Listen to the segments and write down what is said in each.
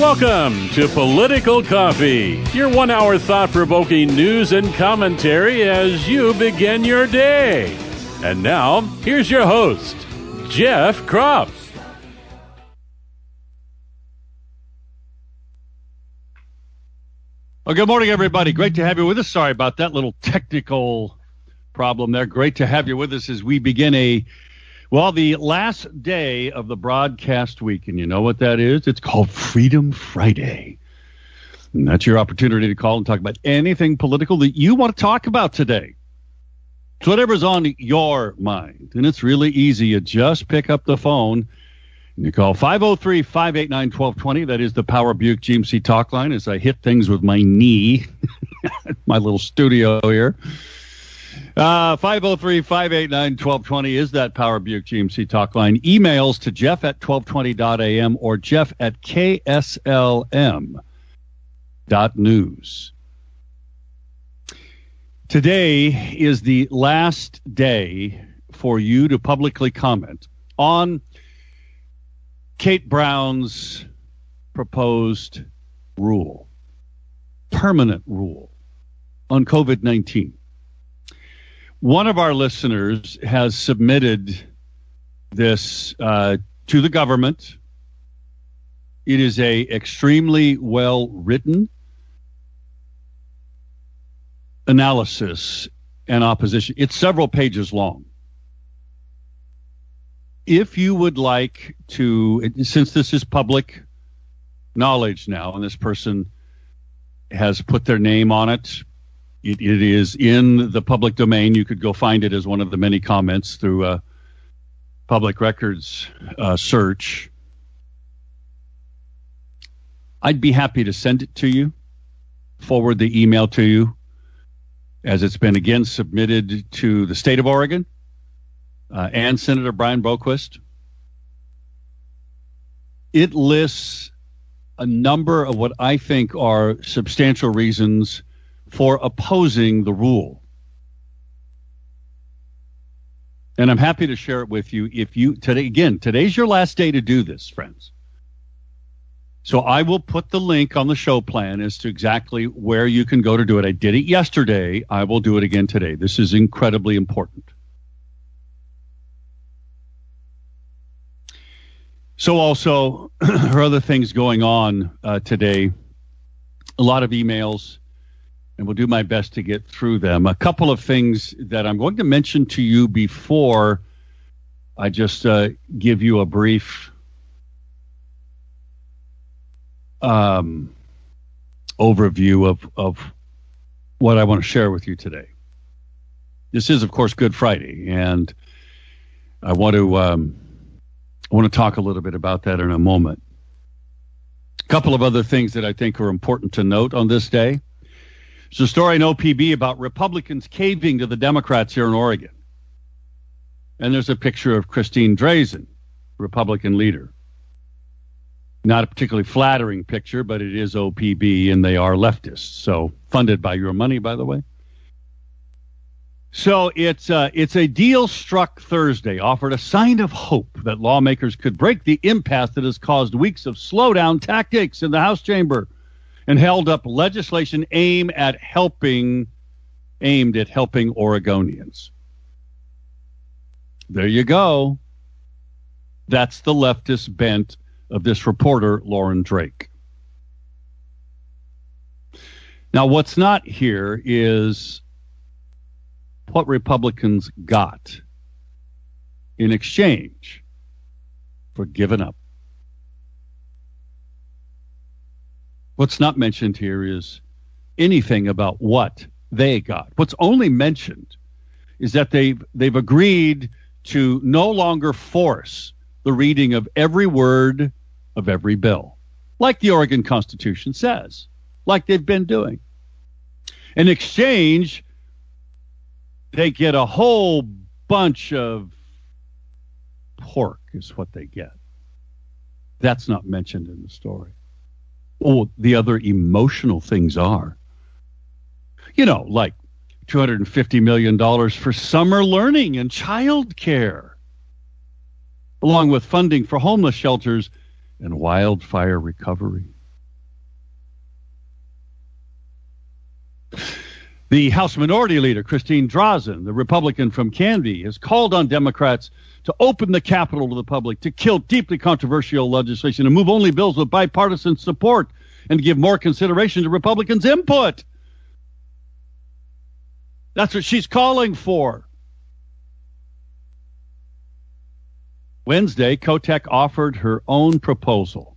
Welcome to Political Coffee, your 1 hour thought-provoking news and commentary as you begin your day. And now, here's your host, Jeff Kropf. Well, good morning, everybody. Great to have you with us. Sorry about that little technical problem there. Great to have you with us as we begin the last day of the broadcast week. And you know what that is? It's called Freedom Friday. And that's your opportunity to call and talk about anything political that you want to talk about today. It's whatever's on your mind. And it's really easy. You just pick up the phone and you call 503-589-1220. That is the Power Buick GMC talk line as I hit things with my knee. My little studio here. 503-589-1220 is that Power Buick GMC talk line. Emails to Jeff at 1220.am or Jeff at KSLM.news. Today is the last day for you to publicly comment on Kate Brown's proposed rule, permanent rule on COVID-19. One of our listeners has submitted this to the government. It is a extremely well-written analysis and opposition. It's several pages long. If you would like to, since this is public knowledge now, and this person has put their name on it, it is in the public domain. You could go find it as one of the many comments through a public records search. I'd be happy to send it to you, forward the email to you, as it's been again submitted to the state of Oregon and Senator Brian Boquist. It lists a number of what I think are substantial reasons for opposing the rule. And I'm happy to share it with you. Today's your last day to do this, friends. So I will put the link on the show plan as to exactly where you can go to do it. I did it yesterday. I will do it again today. This is incredibly important. So also, there are other things going on today. A lot of emails, and we'll do my best to get through them. A couple of things that I'm going to mention to you before I just give you a brief overview of what I want to share with you today. This is, of course, Good Friday, and I want to talk a little bit about that in a moment. A couple of other things that I think are important to note on this day. There's a story in OPB about Republicans caving to the Democrats here in Oregon. And there's a picture of Christine Drazan, Republican leader. Not a particularly flattering picture, but it is OPB, and they are leftists. So funded by your money, by the way. So it's a deal struck Thursday, offered a sign of hope that lawmakers could break the impasse that has caused weeks of slowdown tactics in the House chamber, and held up legislation aimed at helping Oregonians. There you go. That's the leftist bent of this reporter, Lauren Drake. Now, what's not here is what Republicans got in exchange for giving up. What's not mentioned here is anything about what they got. What's only mentioned is that they've agreed to no longer force the reading of every word of every bill, like the Oregon Constitution says, like they've been doing. In exchange, they get a whole bunch of pork is what they get. That's not mentioned in the story. Oh, the other emotional things are, like $250 million for summer learning and child care, along with funding for homeless shelters and wildfire recovery. The House Minority Leader, Christine Drazen, the Republican from Canby, has called on Democrats to open the Capitol to the public, to kill deeply controversial legislation, and move only bills with bipartisan support, and to give more consideration to Republicans' input. That's what she's calling for. Wednesday, Kotek offered her own proposal.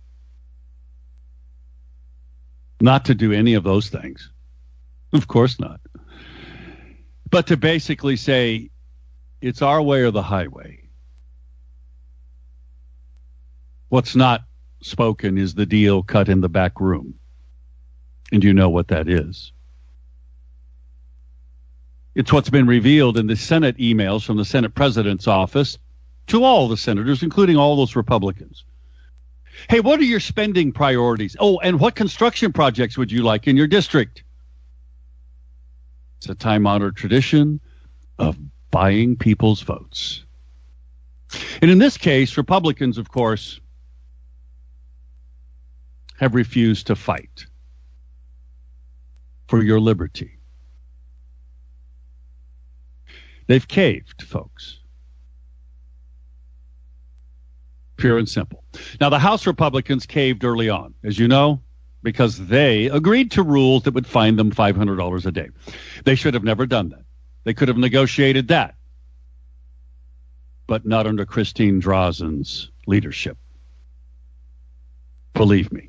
Not to do any of those things. Of course not. But to basically say, it's our way or the highway. What's not spoken is the deal cut in the back room. And you know what that is. It's what's been revealed in the Senate emails from the Senate President's office to all the senators, including all those Republicans. Hey, what are your spending priorities? Oh, and what construction projects would you like in your district? It's a time-honored tradition of buying people's votes. And in this case, Republicans, of course, have refused to fight for your liberty. They've caved, folks. Pure and simple. Now, the House Republicans caved early on, as you know, because they agreed to rules that would fine them $500 a day. They should have never done that. They could have negotiated that, but not under Christine Drazen's leadership. Believe me.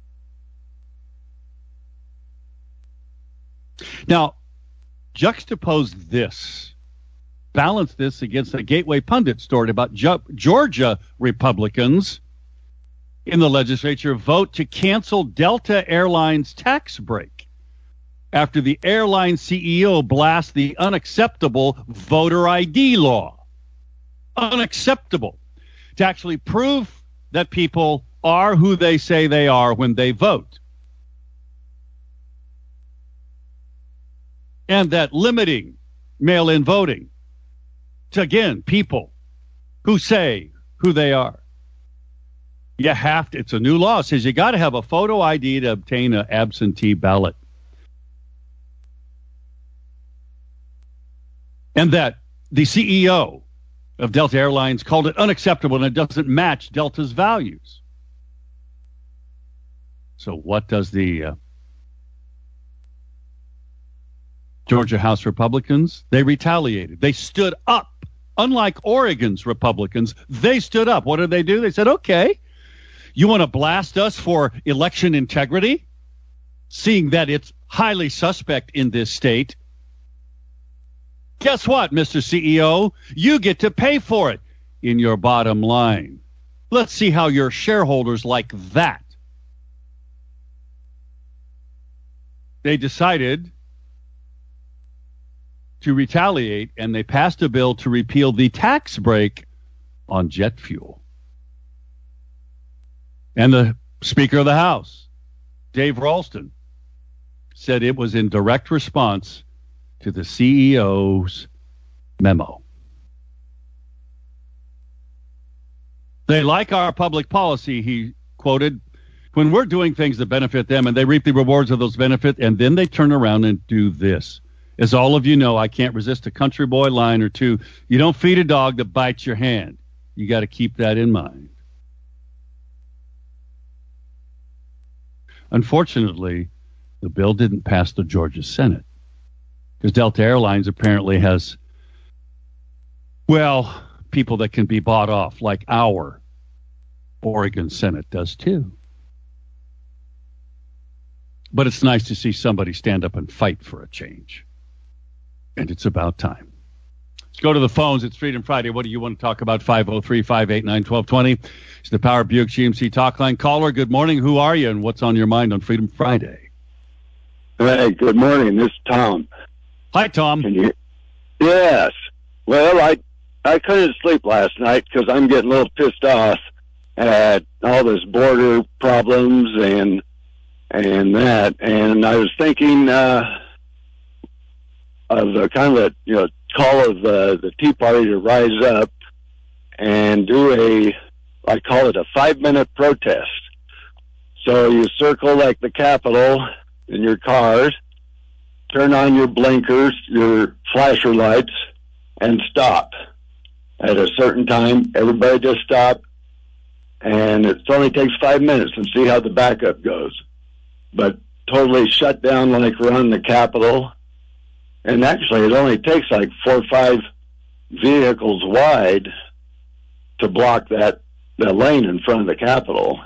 Now, juxtapose this. Balance this against a Gateway Pundit story about Georgia Republicans in the legislature vote to cancel Delta Airlines tax break after the airline CEO blasts the unacceptable voter ID law. Unacceptable. To actually prove that people are who they say they are when they vote. And that limiting mail-in voting to, again, people who say who they are. You have to, it's a new law. It says you got to have a photo ID to obtain an absentee ballot. And that the CEO of Delta Airlines called it unacceptable and it doesn't match Delta's values. So what does the Georgia House Republicans? They retaliated. They stood up. Unlike Oregon's Republicans, they stood up. What did they do? They said, okay, you want to blast us for election integrity, seeing that it's highly suspect in this state? Guess what, Mr. CEO? You get to pay for it in your bottom line. Let's see how your shareholders like that. They decided to retaliate, and they passed a bill to repeal the tax break on jet fuel. And the Speaker of the House, Dave Ralston, said it was in direct response to the CEO's memo. They like our public policy, he quoted, when we're doing things that benefit them and they reap the rewards of those benefits, and then they turn around and do this. As all of you know, I can't resist a country boy line or two. You don't feed a dog that bites your hand. You got to keep that in mind. Unfortunately, the bill didn't pass the Georgia Senate because Delta Airlines apparently has, well, people that can be bought off like our Oregon Senate does too. But it's nice to see somebody stand up and fight for a change. And it's about time. Let's go to the phones. It's Freedom Friday. What do you want to talk about? 503-589-1220. It's the Power Buick GMC Talk Line. Caller, good morning. Who are you and what's on your mind on Freedom Friday? Hey, good morning. This is Tom. Hi, Tom. Yes. Well, I couldn't sleep last night because I'm getting a little pissed off at all this border problems and that. And I was thinking of a kind of a call of the Tea Party to rise up and do I call it a 5-minute protest. So you circle like the Capitol in your cars, turn on your blinkers, your flasher lights, and stop. At a certain time, everybody just stop, and it only takes 5 minutes, and see how the backup goes. But totally shut down like around the Capitol. And actually, it only takes like 4 or 5 vehicles wide to block that lane in front of the Capitol.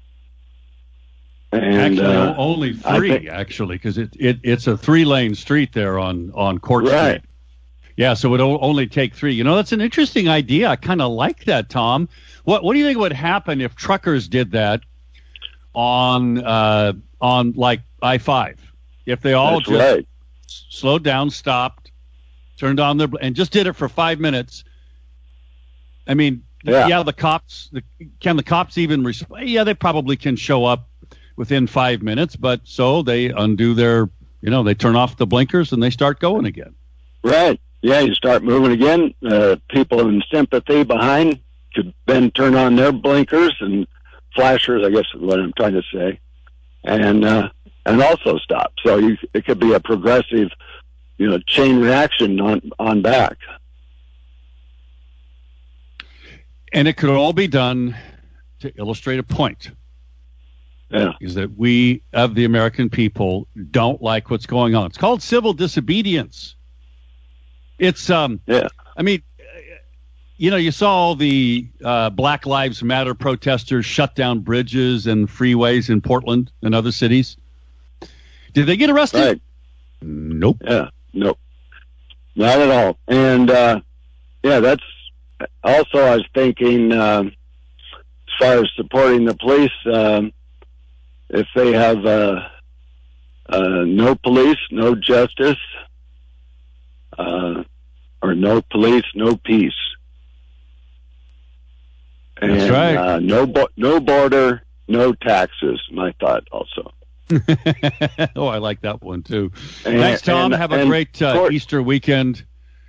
And actually, only 3, actually, because it's a 3-lane street there on Court Street. Yeah, so it would only take 3. You know, that's an interesting idea. I kind of like that, Tom. What do you think would happen if truckers did that on like I-5? If they all slowed down, stopped, turned on and just did it for 5 minutes. I mean, the cops. Can the cops even respond? Yeah, they probably can show up within 5 minutes, but so they undo their, they turn off the blinkers and they start going again. Right. Yeah, you start moving again. People in sympathy behind could then turn on their blinkers and flashers, I guess is what I'm trying to say, and also stop. So it could be a progressive, chain reaction on back. And it could all be done to illustrate a point. Yeah. Is that we, of the American people, don't like what's going on. It's called civil disobedience. It's, I mean, you saw all the Black Lives Matter protesters shut down bridges and freeways in Portland and other cities. Did they get arrested? Right. Nope. Yeah, nope. Not at all. And, that's also, I was thinking, as far as supporting the police, if they have no police, no justice, or no police, no peace. And, that's right. No border, no taxes. My thought also. Oh, I like that one too. Thanks, Tom. Have a great Easter weekend.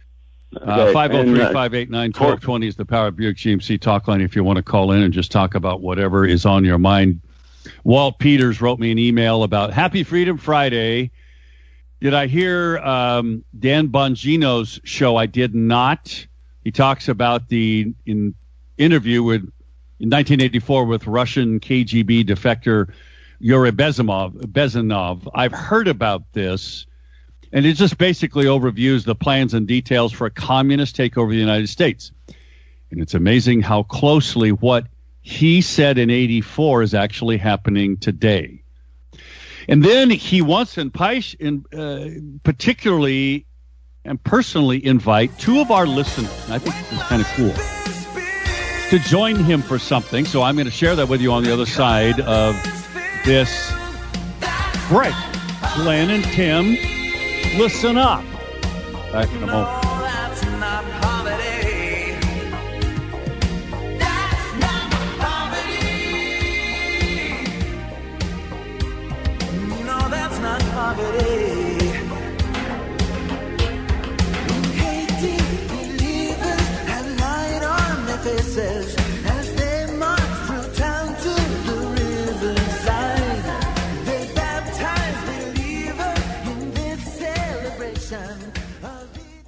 503-589-1220 is the Power Buick GMC talk line if you want to call in and just talk about whatever is on your mind. Walt Peters wrote me an email about Happy Freedom Friday. Did I hear Dan Bongino's show? I did not. He talks about the interview in 1984 with Russian KGB defector Yuri Bezmenov. I've heard about this, and it just basically overviews the plans and details for a communist takeover of the United States. And it's amazing how closely what he said in 84 is actually happening today. And then he wants particularly and personally invite 2 of our listeners, and I think this is kind of cool, to join him for something. So I'm going to share that with you on the other side of this break. Glenn and Tim, listen up. Back in a moment. As they march through town to the riverside, they baptize believers in this celebration of it.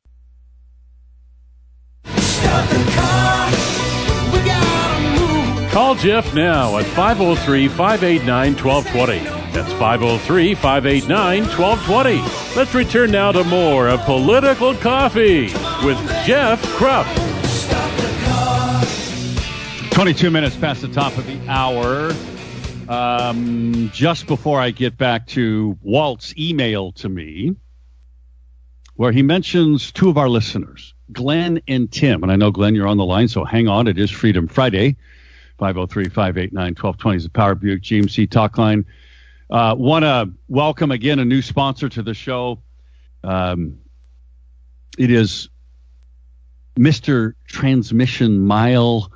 Stop the car, we gotta move. Call Jeff now at 503-589-1220. That's 503-589-1220. Let's return now to more of Political Coffee with Jeff Krupp. 22 minutes past the top of the hour. Just before I get back to Walt's email to me, where he mentions 2 of our listeners, Glenn and Tim. And I know, Glenn, you're on the line, so hang on. It is Freedom Friday. 503-589-1220 is the Power Buick GMC talk line. Want to welcome again a new sponsor to the show. It is Mr. Transmission Mile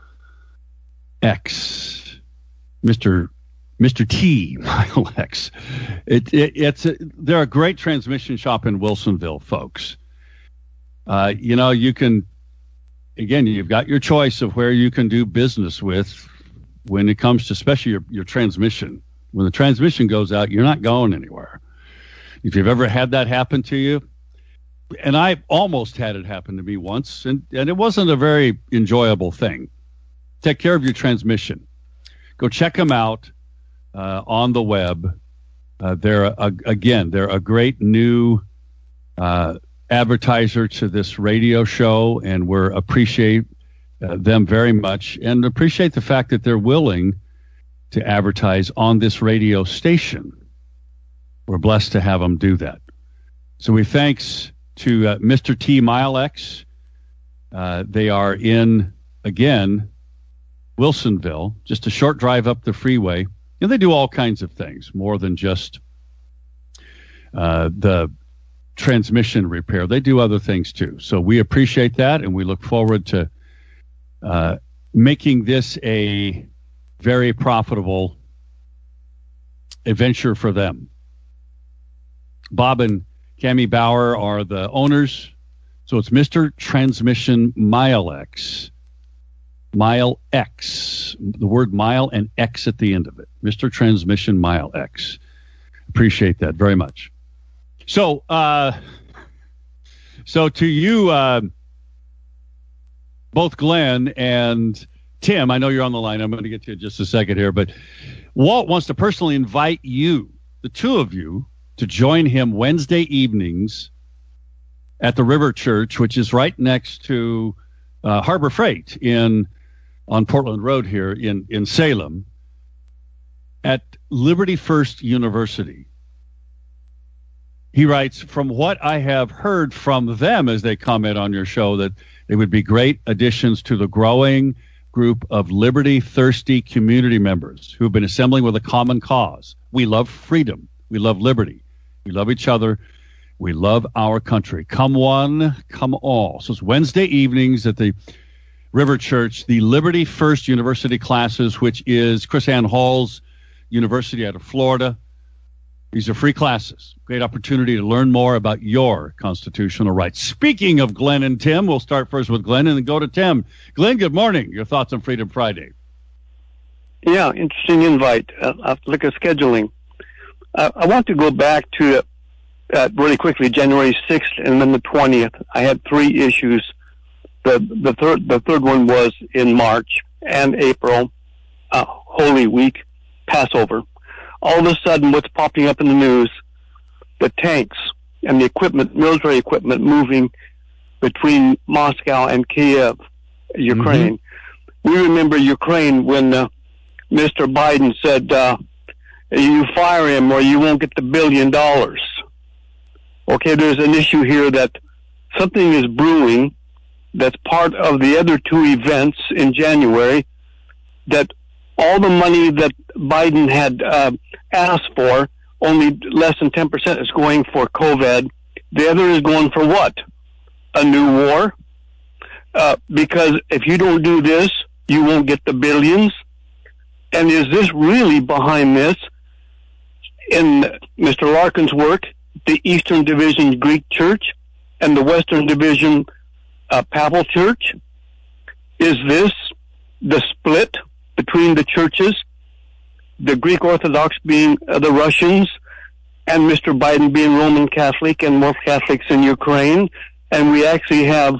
X, Mr. T Mile X. They're a great transmission shop in Wilsonville, folks. You can, again, you've got your choice of where you can do business with when it comes to especially your transmission. When the transmission goes out, you're not going anywhere. If you've ever had that happen to you, and I almost had it happen to me once, and it wasn't a very enjoyable thing. Take care of your transmission. Go check them out on the web. They're a great new advertiser to this radio show, and we appreciate them very much, and appreciate the fact that they're willing to advertise on this radio station. We're blessed to have them do that. So we thanks to Mr. T Milex. They are in, again, Wilsonville, just a short drive up the freeway. And they do all kinds of things, more than just the transmission repair. They do other things too. So we appreciate that, and we look forward to making this a very profitable adventure for them. Bob and Cammie Bauer are the owners. So it's Mr. Transmission Milex. Milex. The word mile and X at the end of it. Mr. Transmission Milex. Appreciate that very much. So to you, both Glenn and Tim, I know you're on the line. I'm going to get to you in just a second here, but Walt wants to personally invite you, the two of you, to join him Wednesday evenings at the River Church, which is right next to Harbor Freight on Portland Road here in Salem, at Liberty First University. He writes, from what I have heard from them as they comment on your show, that they would be great additions to the growing group of liberty-thirsty community members who have been assembling with a common cause. We love freedom. We love liberty. We love each other. We love our country. Come one, come all. So it's Wednesday evenings at the River Church, the Liberty First University classes, which is Chris Ann Hall's university out of Florida. These are free classes. Great opportunity to learn more about your constitutional rights. Speaking of Glenn and Tim, we'll start first with Glenn and then go to Tim. Glenn, good morning. Your thoughts on Freedom Friday? Yeah, interesting invite. I'll have to look at scheduling. I want to go back to really quickly, January 6th and then the 20th. I had three issues. The third one was in March and April, Holy Week, Passover. All of a sudden, what's popping up in the news, the tanks and the equipment, military equipment, moving between Moscow and Kiev, Ukraine. Mm-hmm. We remember Ukraine when Mr. Biden said, you fire him or you won't get the $1 billion. Okay, there's an issue here that something is brewing that's part of the other two events in January, that all the money that Biden had asked for, only less than 10% is going for COVID. The other is going for what? A new war? Because if you don't do this, you won't get the billions. And is this really behind this? In Mr. Larkin's work, the Eastern Division Greek Church and the Western Division Papal Church? Is this the split between the churches, the Greek Orthodox being the Russians, and Mr. Biden being Roman Catholic and more Catholics in Ukraine? And we actually have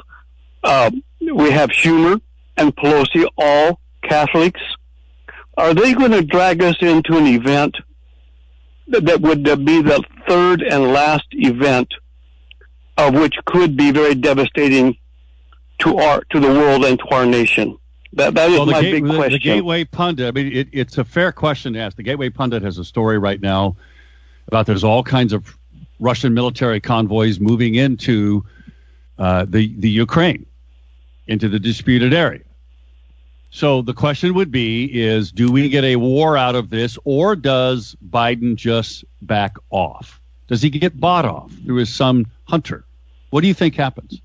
Schumer and Pelosi, all Catholics. Are they going to drag us into an event that would be the third and last event of which could be very devastating to the world and to our nation? That is my big question. The Gateway Pundit, I mean, it's a fair question to ask. The Gateway Pundit has a story right now about there's all kinds of Russian military convoys moving into the Ukraine, into the disputed area. So the question would be is, do we get a war out of this, or does Biden just back off? Does he get bought off through his son Hunter? What do you think happens?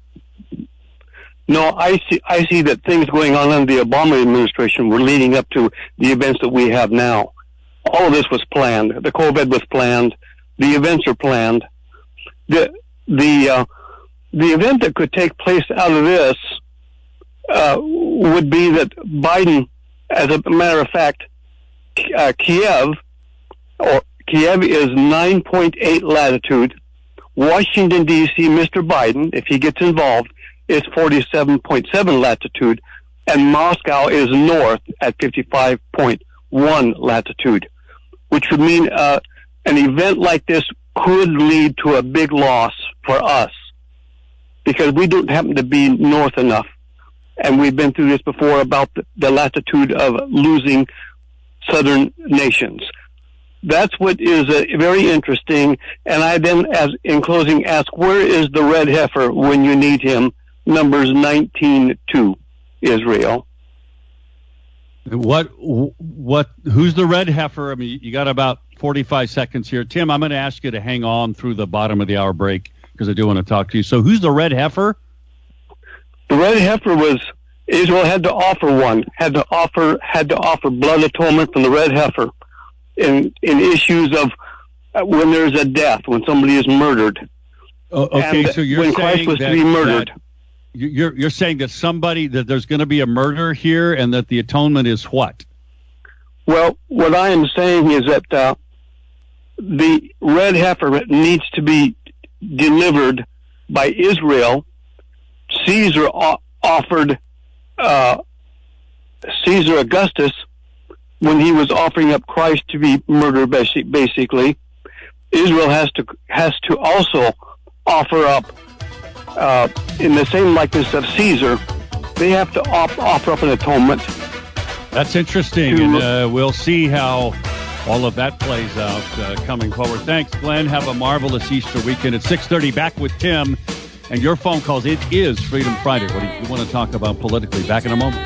No, I see that things going on in the Obama administration were leading up to the events that we have now. All of this was planned. The COVID was planned. The events are planned. The event that could take place out of this would be that Biden, as a matter of fact, Kiev Kiev is 9.8 latitude. Washington, D.C., Mr. Biden, if he gets involved, is 47.7 latitude. And Moscow is north at 55.1 latitude, which would mean an event like this could lead to a big loss for us because we don't happen to be north enough. And we've been through this before about the latitude of losing southern nations. That's what is very interesting. And I then, as in closing, ask, where is the red heifer when you need him? Numbers 19:2, Israel. Who's the red heifer? I mean, you got about 45 seconds here. Tim, I'm going to ask you to hang on through the bottom of the hour break because I do want to talk to you. So who's the red heifer? The red heifer was Israel had to offer one, had to offer blood atonement from the red heifer in issues of when there's a death, when somebody is murdered. Okay, and so you're when saying Christ was that, to be murdered. You're saying that there's going to be a murder here and that the atonement is what? Well, what I am saying is that the red heifer needs to be delivered by Israel. Caesar offered Caesar Augustus, when he was offering up Christ to be murdered, basically, Israel has to also offer up, in the same likeness of Caesar, they have to offer up an atonement. That's interesting, and we'll see how all of that plays out coming forward. Thanks, Glenn. Have a marvelous Easter weekend. At 6:30, back with Tim and your phone calls. It is Freedom Friday. What do you want to talk about politically? Back in a moment.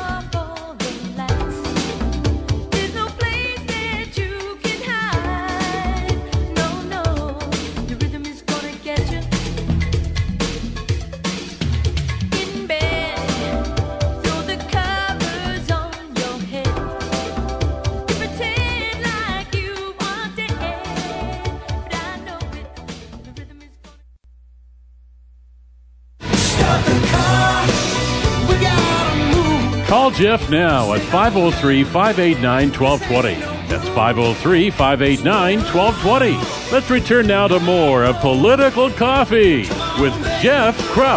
Call Jeff now at 503-589-1220. That's 503-589-1220. Let's return now to more of Political Coffee with Jeff Krupp.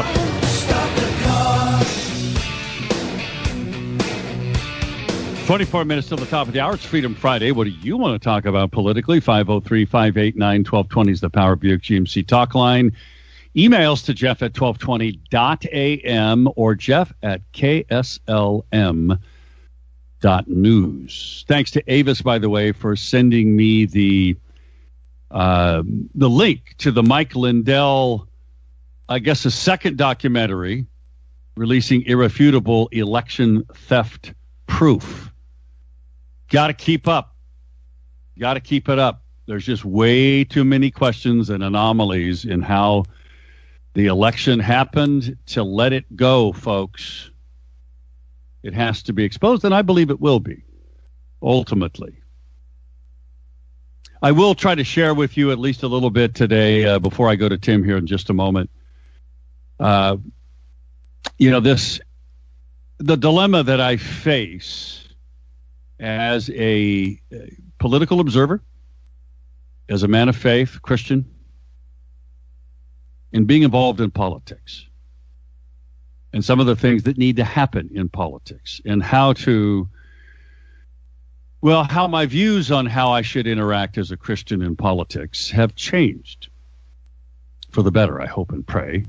24 minutes till the top of the hour. It's Freedom Friday. What do you want to talk about politically? 503-589-1220 is the Power Buick GMC talk line. Emails to Jeff at 1220.am or Jeff at KSLM.news. Thanks to Avis, by the way, for sending me the link to the Mike Lindell, I guess, a second documentary releasing irrefutable election theft proof. Got to keep up. Got to keep it up. There's just way too many questions and anomalies in how the election happened to let it go, folks. It has to be exposed, and I believe it will be, ultimately. I will try to share with you at least a little bit today before I go to Tim here in just a moment. The dilemma that I face as a political observer, as a man of faith, Christian, in being involved in politics and some of the things that need to happen in politics and how my views on how I should interact as a Christian in politics have changed for the better, I hope and pray.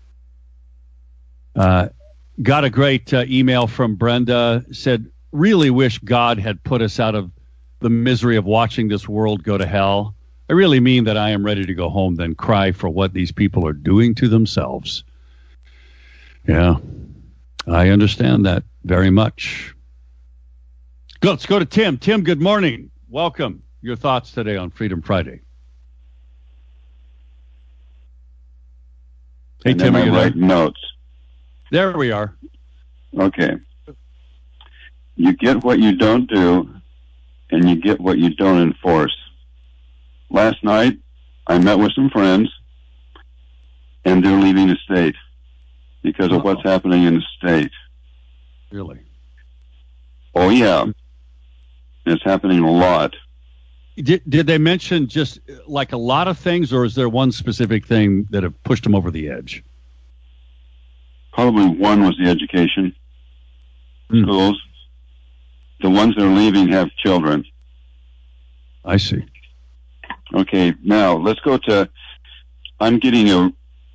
Got a great email from Brenda, said, really wish God had put us out of the misery of watching this world go to hell. I really mean that I am ready to go home than cry for what these people are doing to themselves. Yeah, I understand that very much. Let's go to Tim. Tim, good morning. Welcome. Your thoughts today on Freedom Friday. Hey, and Tim, then I write notes. There we are. Okay. You get what you don't do, and you get what you don't enforce. Last night, I met with some friends, and they're leaving the state because of what's happening in the state. Really? Oh, yeah. It's happening a lot. Did they mention just like a lot of things, or is there one specific thing that have pushed them over the edge? Probably one was the education. Schools. The ones that are leaving have children. I see. Okay, now let's go to, I'm getting a,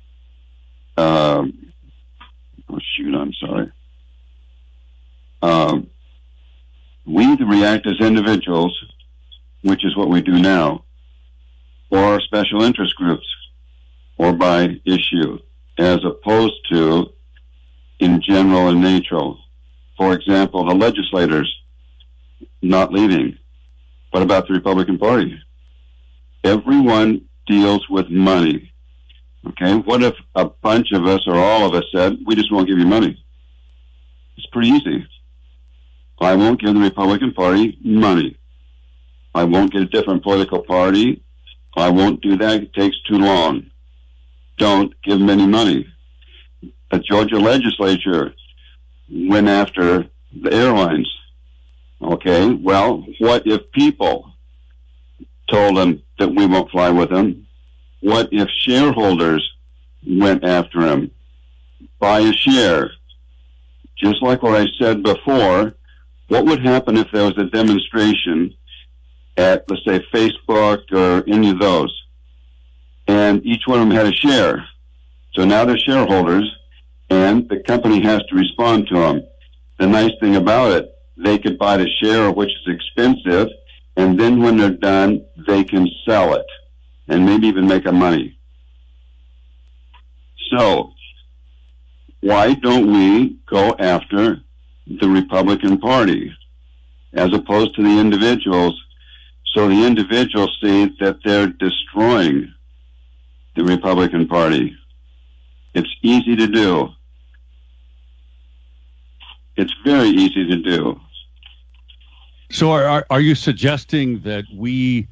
I'm sorry. We either react as individuals, which is what we do now, or special interest groups, or by issue, as opposed to in general and neutral. For example, the legislators not leaving. What about the Republican Party? Everyone deals with money. Okay, what if a bunch of us or all of us said, we just won't give you money? It's pretty easy. I won't give the Republican Party money. I won't get a different political party. I won't do that. It takes too long. Don't give them any money. The Georgia legislature went after the airlines. Okay, well, what if people told them that we won't fly with them? What if shareholders went after him? Buy a share. Just like what I said before, what would happen if there was a demonstration at, let's say, Facebook or any of those, and each one of them had a share? So now they're shareholders, and the company has to respond to them. The nice thing about it, they could buy the share, which is expensive, and then when they're done, they can sell it and maybe even make a money. So why don't we go after the Republican Party as opposed to the individuals, so the individuals see that they're destroying the Republican Party? It's easy to do. It's very easy to do. So are you suggesting that we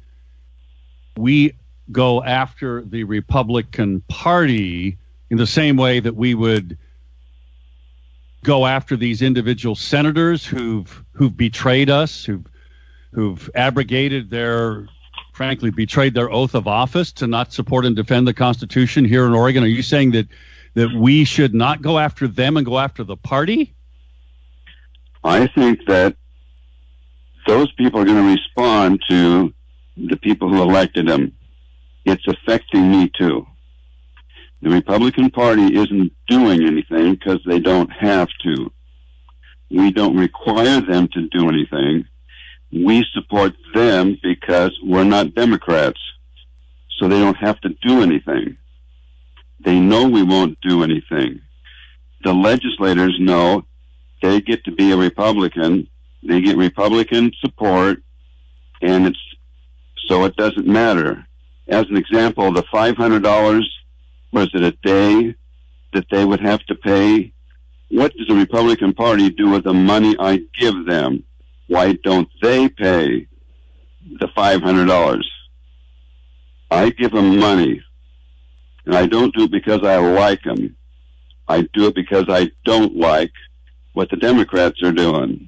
go after the Republican Party in the same way that we would go after these individual senators who've betrayed us, who've abrogated frankly betrayed their oath of office to not support and defend the Constitution here in Oregon? Are you saying that we should not go after them and go after the party? I think that those people are going to respond to the people who elected them. It's affecting me too. The Republican Party isn't doing anything because they don't have to. We don't require them to do anything. We support them because we're not Democrats, so they don't have to do anything. They know we won't do anything. The legislators know they get to be a Republican. They get Republican support, and so it doesn't matter. As an example, the $500, was it a day that they would have to pay? What does the Republican Party do with the money I give them? Why don't they pay the $500? I give them money, and I don't do it because I like them. I do it because I don't like what the Democrats are doing.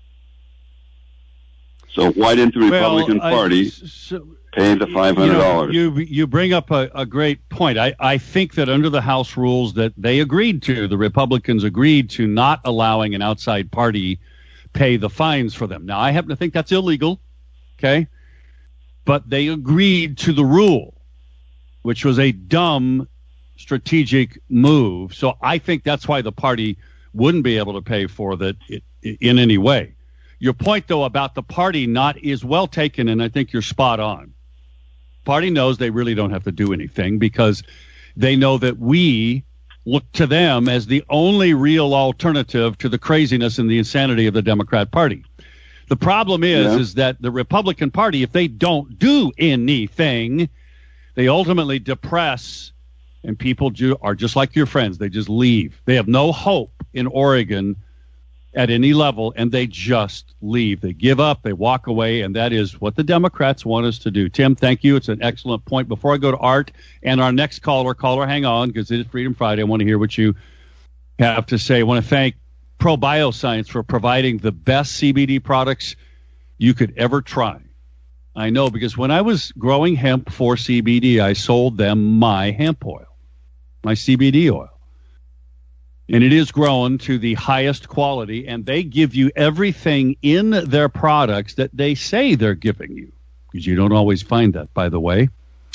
So why didn't the Republican Party pay the $500? You bring up a great point. I think that under the House rules that they agreed to, the Republicans agreed to not allowing an outside party pay the fines for them. Now, I happen to think that's illegal, okay? But they agreed to the rule, which was a dumb strategic move. So I think that's why the party wouldn't be able to pay for that in any way. Your point, though, about the party not is well taken, and I think you're spot on. Party knows they really don't have to do anything because they know that we look to them as the only real alternative to the craziness and the insanity of the Democrat Party. The problem is that the Republican Party, if they don't do anything, they ultimately depress, and people are just like your friends. They just leave. They have no hope in Oregon at any level, and they just leave. They give up, they walk away, and that is what the Democrats want us to do. Tim, thank you. It's an excellent point. Before I go to Art and our next caller, hang on, because it is Freedom Friday. I want to hear what you have to say. I want to thank ProBioscience for providing the best CBD products you could ever try. I know, because when I was growing hemp for CBD, I sold them my hemp oil, my CBD oil. And it is grown to the highest quality, and they give you everything in their products that they say they're giving you, because you don't always find that, by the way.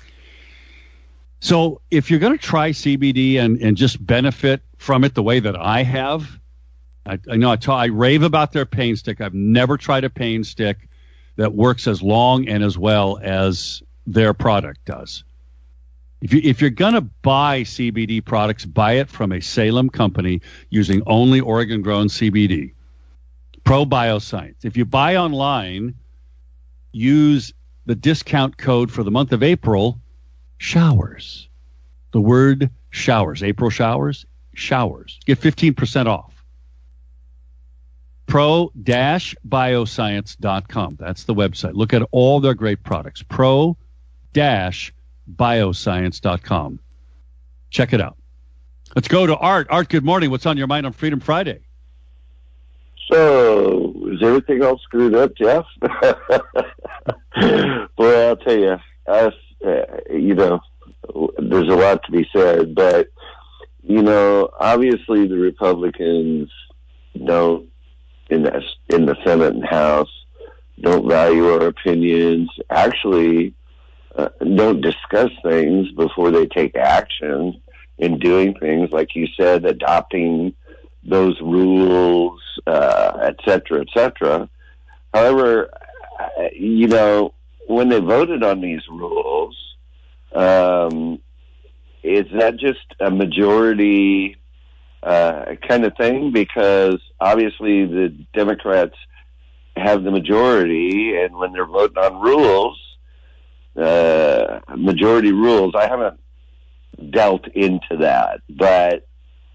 So if you're going to try CBD and just benefit from it the way that I have, I know I rave about their pain stick. I've never tried a pain stick that works as long and as well as their product does. If you're going to buy CBD products, buy it from a Salem company using only Oregon-grown CBD. Pro Bioscience. If you buy online, use the discount code for the month of April, showers. The word showers. April showers. Get 15% off. Pro-bioscience.com. That's the website. Look at all their great products. Pro-bioscience.com. Check it out. Let's go to Art. Art, good morning. What's on your mind on Freedom Friday? So, is everything all screwed up, Jeff? Boy, I'll tell you, there's a lot to be said, but, obviously the Republicans don't, in the Senate and House, don't value our opinions, actually don't discuss things before they take action in doing things, like you said, adopting those rules, et cetera, et cetera. However, when they voted on these rules, is that just a majority kind of thing? Because obviously the Democrats have the majority, and when they're voting on rules, majority rules, I haven't dealt into that, but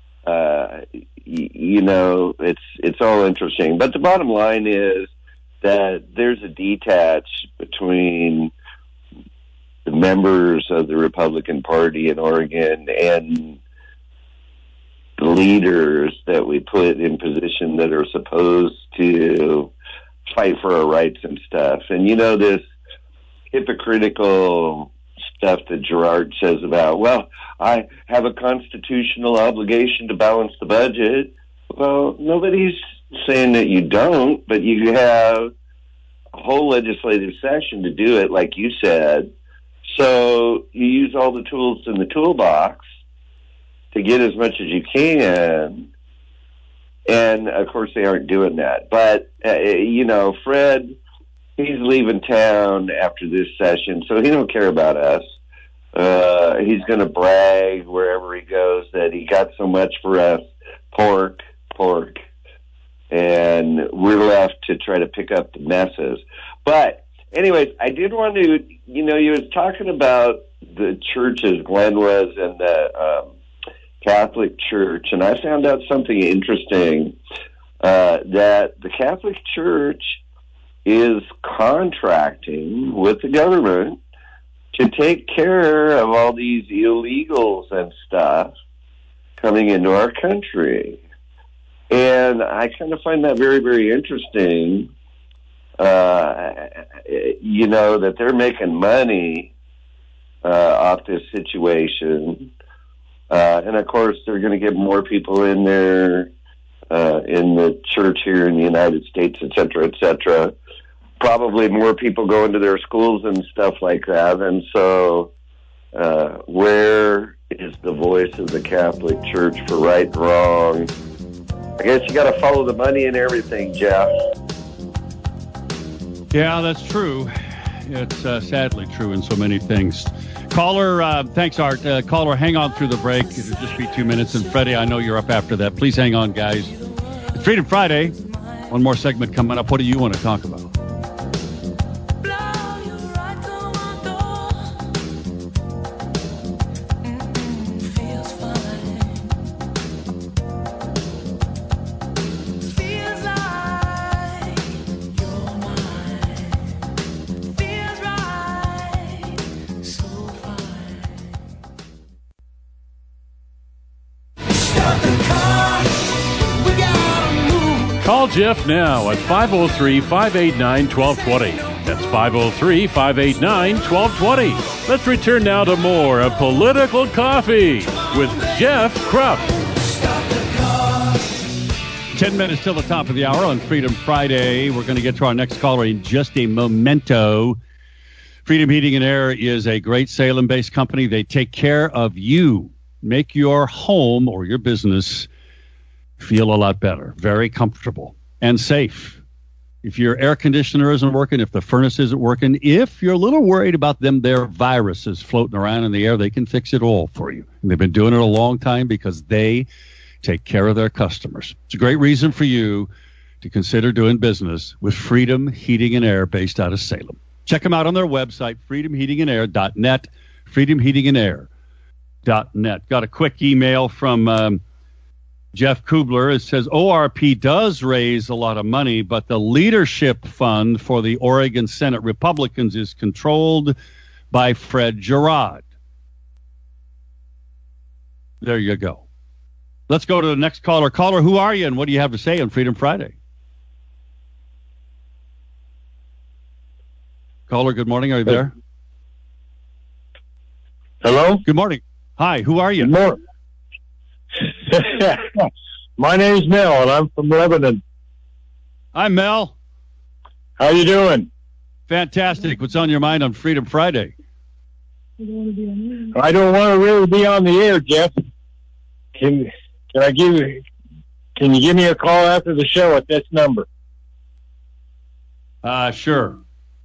it's all interesting. But the bottom line is that there's a detach between the members of the Republican Party in Oregon and the leaders that we put in position that are supposed to fight for our rights and stuff. And this hypocritical stuff that Gerard says about, well, I have a constitutional obligation to balance the budget. Well, nobody's saying that you don't, but you have a whole legislative session to do it, like you said. So you use all the tools in the toolbox to get as much as you can. And, of course, they aren't doing that. But, Fred, he's leaving town after this session, so he don't care about us. He's going to brag wherever he goes that he got so much for us, pork. And we're left to try to pick up the messes. But, anyways, I did want to, he was talking about the churches, Glenn was, and the Catholic Church, and I found out something interesting, that the Catholic Church is contracting with the government to take care of all these illegals and stuff coming into our country. And I kind of find that very, very interesting, that they're making money off this situation. And, of course, they're going to get more people in there in the church here in the United States, et cetera, probably more people going to their schools and stuff like that. And so where is the voice of the Catholic Church for right and wrong? I guess you got to follow the money and everything, Jeff. Yeah, that's true. It's sadly true in so many things. Caller, thanks, Art. Caller, hang on through the break. It'll just be 2 minutes. And Freddie, I know you're up after that. Please hang on, guys. It's Freedom Friday. One more segment coming up. What do you want to talk about? Call Jeff now at 503-589-1220. That's 503-589-1220. Let's return now to more of Political Coffee with Jeff Krupp. 10 minutes till the top of the hour on Freedom Friday. We're going to get to our next caller in just a momento. Freedom Heating and Air is a great Salem-based company. They take care of you. Make your home or your business feel a lot better, very comfortable and safe. If your air conditioner isn't working, if the furnace isn't working, if you're a little worried about their viruses floating around in the air, they can fix it all for you. And they've been doing it a long time because they take care of their customers. It's a great reason for you to consider doing business with Freedom Heating and Air based out of Salem. Check them out on their website, freedomheatingandair.net, freedomheatingandair.net. Got a quick email from Jeff Kubler. It says, ORP does raise a lot of money, but the leadership fund for the Oregon Senate Republicans is controlled by Fred Girard. There you go. Let's go to the next caller. Caller, who are you and what do you have to say on Freedom Friday? Caller, good morning. Are you there? Hello? Good morning. Hi, who are you? Good morning. My name's Mel, and I'm from Lebanon. Hi, Mel. How you doing? Fantastic. What's on your mind on Freedom Friday? I don't want to really be on the air, Jeff. Can you give me a call after the show at this number? Sure.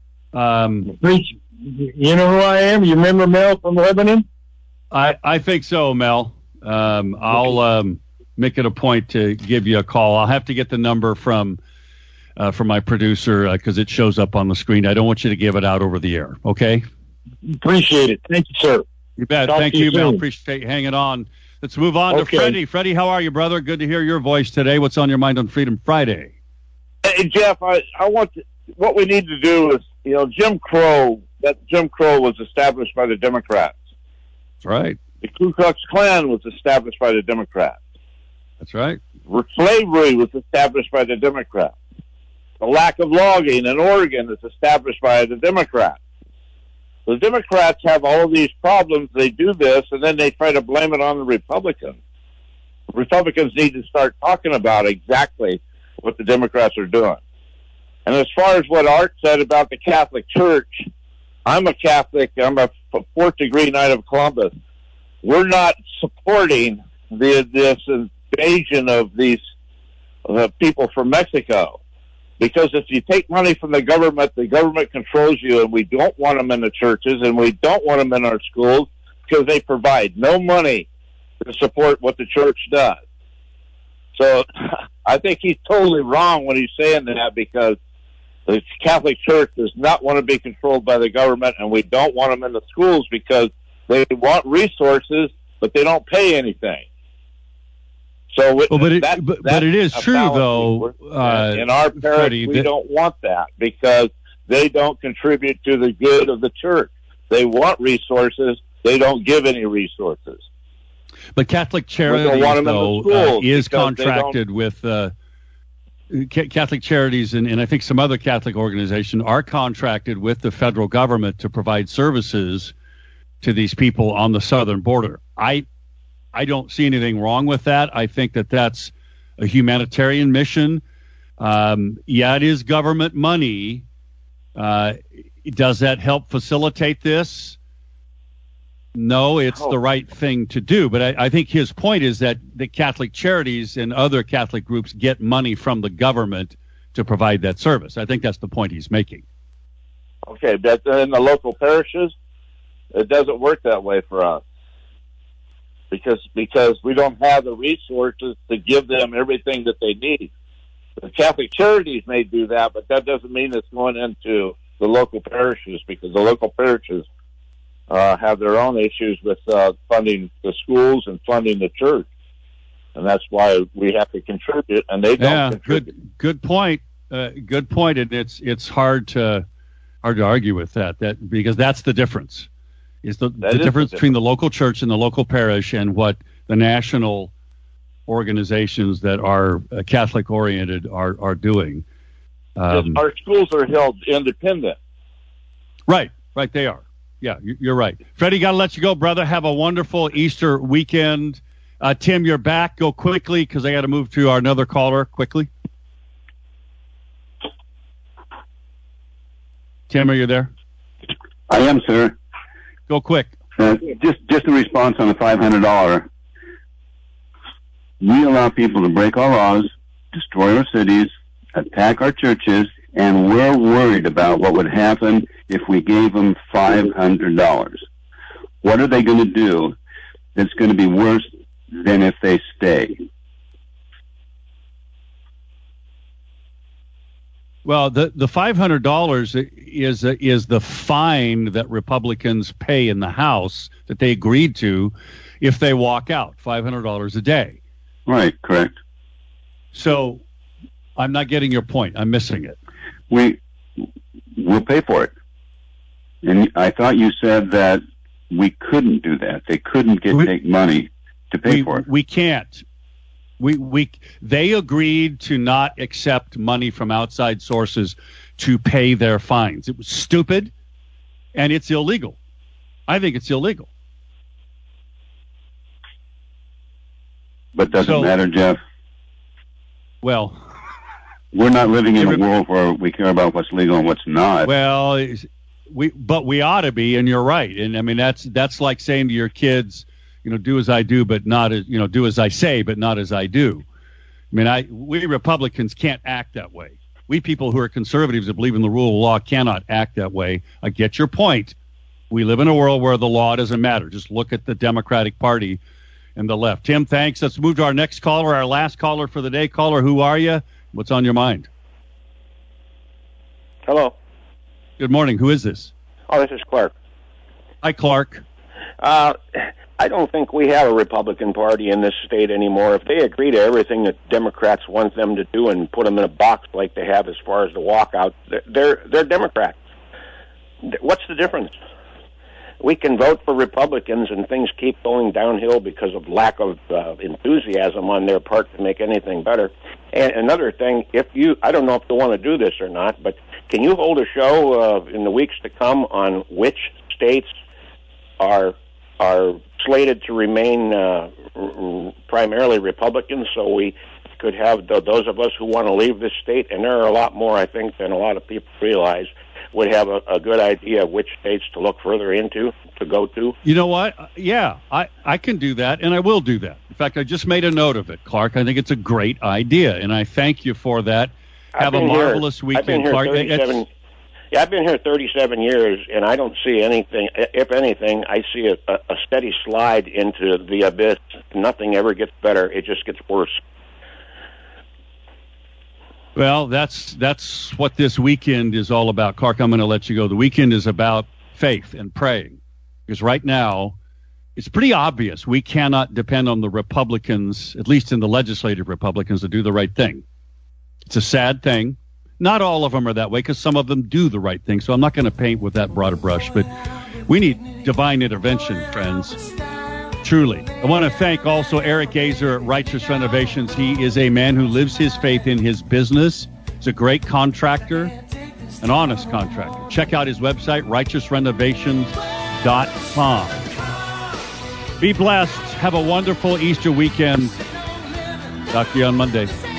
You know who I am? You remember Mel from Lebanon? I think so, Mel. I'll make it a point to give you a call. I'll have to get the number from my producer because it shows up on the screen. I don't want you to give it out over the air, okay? Appreciate it. Thank you, sir. You bet. Talk Thank to you you, Mel. soon. Appreciate you hanging on. Let's move on Okay. to Freddie. Freddie, how are you, brother? Good to hear your voice today. What's on your mind on Freedom Friday? Hey, Jeff, I want to, what we need to do is, Jim Crow was established by the Democrats. That's right. The Ku Klux Klan was established by the Democrats. That's right. Slavery was established by the Democrats. The lack of logging in Oregon is established by the Democrats. The Democrats have all these problems. They do this, and then they try to blame it on the Republicans. The Republicans need to start talking about exactly what the Democrats are doing. And as far as what Art said about the Catholic Church, I'm a Catholic. I'm a fourth degree Knight of Columbus. We're not supporting this invasion of these people from Mexico. Because if you take money from the government controls you, and we don't want them in the churches, and we don't want them in our schools, because they provide no money to support what the church does. So I think he's totally wrong when he's saying that, because the Catholic Church does not want to be controlled by the government, and we don't want them in the schools because they want resources, but they don't pay anything. So, but it is true, though. In our parish, Freddie, we don't want that because they don't contribute to the good of the church. They want resources. They don't give any resources. But Catholic Charities, though, is contracted with Catholic Charities, and I think some other Catholic organizations are contracted with the federal government to provide services to these people on the southern border. I don't see anything wrong with that. I think that that's a humanitarian mission. Yeah, it is government money. Does that help facilitate this? No, it's the right thing to do. But I think his point is that the Catholic Charities and other Catholic groups get money from the government to provide that service. I think that's the point he's making. Okay, but in the local parishes, it doesn't work that way for us. Because we don't have the resources to give them everything that they need. The Catholic Charities may do that, but that doesn't mean it's going into the local parishes, because the local parishes have their own issues with funding the schools and funding the church. And that's why we have to contribute, and they don't contribute. Good point. Good point, and it's hard to argue with that because that's the difference. Is the difference between the local church and the local parish and what the national organizations that are Catholic oriented are doing. Our schools are held independent. Right, they are. Yeah, you're right. Freddie, got to let you go, brother. Have a wonderful Easter weekend. Tim, you're back. Go quickly because I got to move to our another caller quickly. Tim, are you there? I am, sir. Go quick. Just a response on the $500. We allow people to break our laws, destroy our cities, attack our churches, and we're worried about what would happen if we gave them $500. What are they going to do that's going to be worse than if they stay? Well, the $500 is the fine that Republicans pay in the House that they agreed to if they walk out, $500 a day. Right, correct. So I'm not getting your point. I'm missing it. We'll pay for it. And I thought you said that we couldn't do that. They couldn't take money to pay for it. We can't. They agreed to not accept money from outside sources to pay their fines. It was stupid, and it's illegal. I think it's illegal. But doesn't matter, Jeff. Well, we're not living in a world where we care about what's legal and what's not. Well, we ought to be, and you're right. And I mean, that's like saying to your kids, do as I do, but not as, do as I say, but not as I do. I mean, we Republicans can't act that way. We people who are conservatives that believe in the rule of law cannot act that way. I get your point. We live in a world where the law doesn't matter. Just look at the Democratic Party and the left. Tim, thanks. Let's move to our next caller, our last caller for the day. Caller, who are you? What's on your mind? Hello. Good morning. Who is this? Oh, this is Clark. Hi, Clark. I don't think we have a Republican Party in this state anymore. If they agree to everything that Democrats want them to do and put them in a box like they have as far as the walkout, they're Democrats. What's the difference? We can vote for Republicans and things keep going downhill because of lack of enthusiasm on their part to make anything better. And another thing, I don't know if you want to do this or not, but can you hold a show in the weeks to come on which states are slated to remain primarily Republicans, so we could have those of us who want to leave this state, and there are a lot more, I think, than a lot of people realize, would have a good idea of which states to look further into, to go to. You know what? Yeah, I can do that, and I will do that. In fact, I just made a note of it, Clark. I think it's a great idea, and I thank you for that. Have a marvelous weekend, Clark. I've been here 37 years, and I don't see anything. If anything, I see a steady slide into the abyss. Nothing ever gets better. It just gets worse. Well, that's what this weekend is all about. Clark, I'm going to let you go. The weekend is about faith and praying. Because right now, it's pretty obvious we cannot depend on the Republicans, at least in the legislative Republicans, to do the right thing. It's a sad thing. Not all of them are that way because some of them do the right thing. So I'm not going to paint with that broader brush, but we need divine intervention, friends. Truly. I want to thank also Eric Gazer at Righteous Renovations. He is a man who lives his faith in his business. He's a great contractor, an honest contractor. Check out his website, righteousrenovations.com. Be blessed. Have a wonderful Easter weekend. Talk to you on Monday.